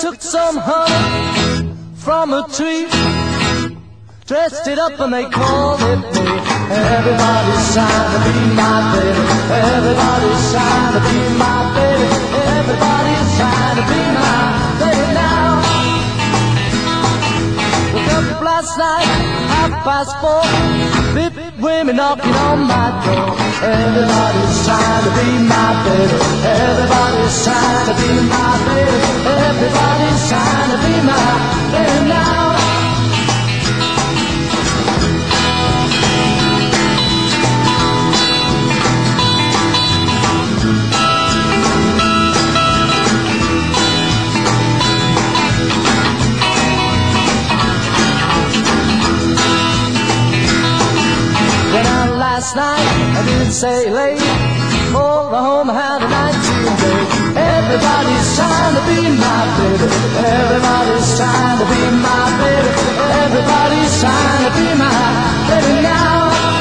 took some honey from a tree, dressed it up and they called it me. Everybody's trying to be my baby. Everybody's trying to be my baby. Everybody's trying to be my baby now. Woke up last night, 4:30, big women knocking on my door. Everybody's trying to be my baby. Everybody's trying to be my baby. Everybody's trying to be my baby now. Last night, I didn't say late, for the home had a 19 date. Everybody's trying to be my baby. Everybody's trying to be my baby. Everybody's trying to be my baby now.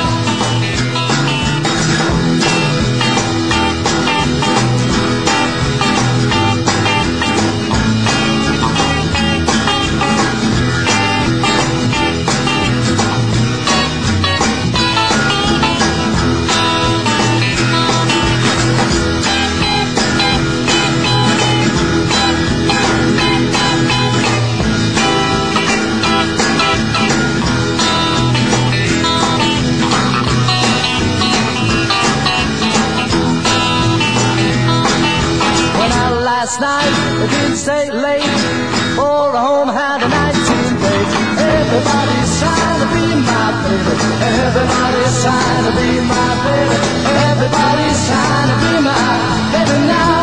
Last night, I didn't stay late, for a home had a 19 date. Everybody's trying to be my baby. Everybody's trying to be my baby. Everybody's trying to be my baby now.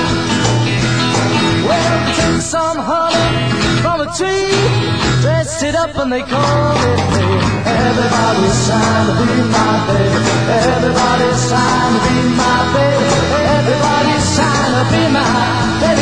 Well, they took some honey from a tree, dressed it up and they called it me. Everybody's trying to be my baby. Everybody's trying to be my baby. Everybody's trying to be my baby.